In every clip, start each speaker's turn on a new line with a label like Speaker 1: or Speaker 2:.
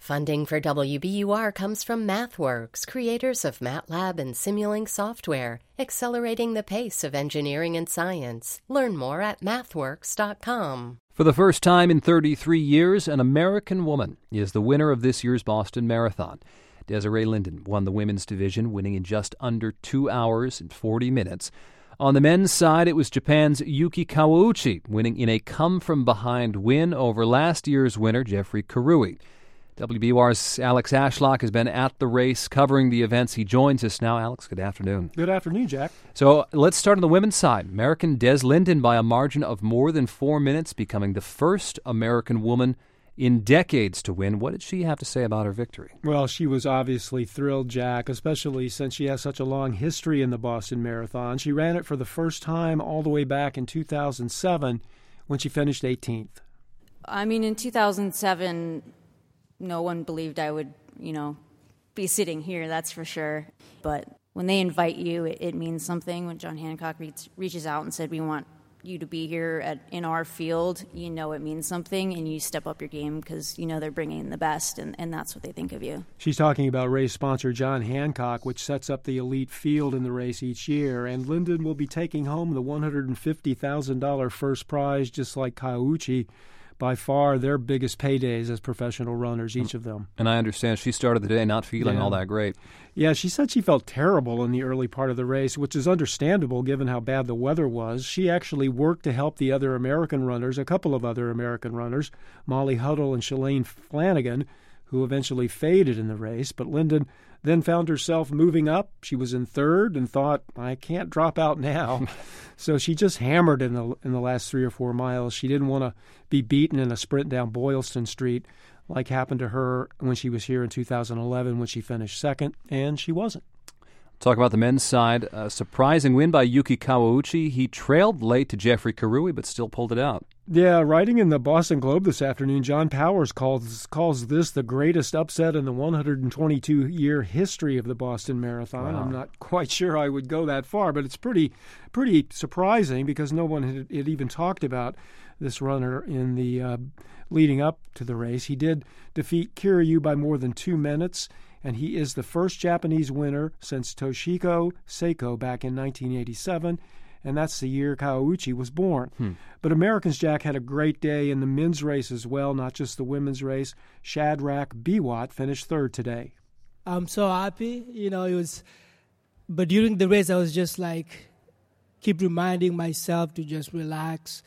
Speaker 1: Funding for WBUR comes from MathWorks, creators of MATLAB and Simulink software, accelerating the pace of engineering and science. Learn more at mathworks.com.
Speaker 2: For the first time in 33 years, an American woman is the winner of this year's Boston Marathon. Desiree Linden won the women's division, winning in just under 2 hours and 40 minutes. On the men's side, it was Japan's Yuki Kawauchi, winning in a come-from-behind win over last year's winner, Jeffrey Kirui. WBUR's Alex Ashlock has been at the race covering the events. He joins us now. Alex, good afternoon.
Speaker 3: Good afternoon, Jack.
Speaker 2: So let's start on the women's side. American Des Linden by a margin of more than 4 minutes, becoming the first American woman in decades to win. What did she have to say about her victory?
Speaker 3: Well, she was obviously thrilled, Jack, especially since she has such a long history in the Boston Marathon. She ran it for the first time all the way back in 2007 when she finished 18th.
Speaker 4: I mean, in 2007, no one believed I would, be sitting here, that's for sure. But when they invite you, it means something. When John Hancock reaches out and said, we want you to be here in our field, it means something, and you step up your game because they're bringing in the best, and that's what they think of you.
Speaker 3: She's talking about race sponsor John Hancock, which sets up the elite field in the race each year, and Linden will be taking home the $150,000 first prize, just like Kawauchi. By far their biggest paydays as professional runners, each of them.
Speaker 2: And I understand she started the day not feeling all that great.
Speaker 3: Yeah, she said she felt terrible in the early part of the race, which is understandable given how bad the weather was. She actually worked to help the other American runners, a couple of other American runners, Molly Huddle and Shalane Flanagan, who eventually faded in the race. But Linden then found herself moving up. She was in third and thought, I can't drop out now. So she just hammered in the last 3 or 4 miles. She didn't want to be beaten in a sprint down Boylston Street like happened to her when she was here in 2011 when she finished second, and she wasn't.
Speaker 2: Talk about the men's side. A surprising win by Yuki Kawauchi. He trailed late to Jeffrey Kirui, but still pulled it out.
Speaker 3: Yeah, writing in the Boston Globe this afternoon, John Powers calls this the greatest upset in the 122-year history of the Boston Marathon. Wow. I'm not quite sure I would go that far, but it's pretty surprising because no one had even talked about this runner in the leading up to the race. He did defeat Kiryu by more than 2 minutes, and he is the first Japanese winner since Toshiko Seiko back in 1987, and that's the year Kawauchi was born. But Americans, Jack, had a great day in the men's race as well, not just the women's race. Shadrach Biwott finished third today.
Speaker 5: I'm so happy, it was. But during the race, I was just keep reminding myself to just relax,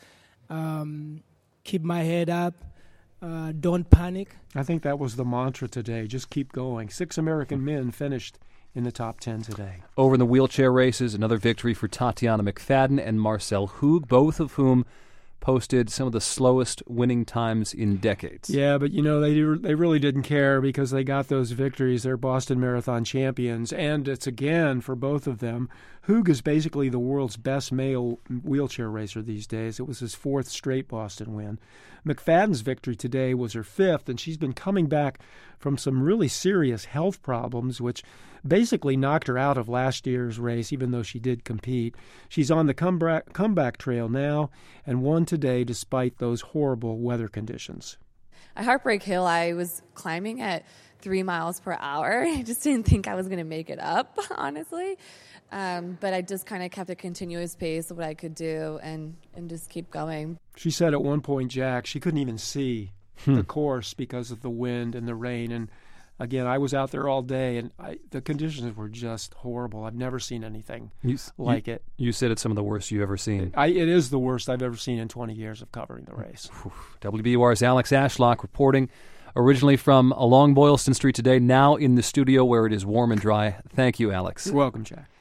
Speaker 5: keep my head up. Don't panic.
Speaker 3: I think that was the mantra today. Just keep going. 6 American men finished in the top 10 today.
Speaker 2: Over in the wheelchair races, another victory for Tatiana McFadden and Marcel Hoog, both of whom posted some of the slowest winning times in decades.
Speaker 3: Yeah, but they really didn't care because they got those victories. They're Boston Marathon champions, and it's again for both of them. Hoog is basically the world's best male wheelchair racer these days. It was his 4th straight Boston win. McFadden's victory today was her 5th, and she's been coming back from some really serious health problems, which basically knocked her out of last year's race, even though she did compete. She's on the comeback trail now and won today despite those horrible weather conditions.
Speaker 6: At Heartbreak Hill, I was climbing at 3 miles per hour. I just didn't think I was going to make it up, honestly. But I just kind of kept a continuous pace of what I could do and just keep going.
Speaker 3: She said at one point, Jack, she couldn't even see the course because of the wind and the rain. And again, I was out there all day, and the conditions were just horrible. I've never seen anything like it.
Speaker 2: You said it's some of the worst you've ever seen.
Speaker 3: It is the worst I've ever seen in 20 years of covering the race.
Speaker 2: WBUR's Alex Ashlock reporting originally from along Boylston Street today, now in the studio where it is warm and dry. Thank you, Alex.
Speaker 3: You're welcome, Jack.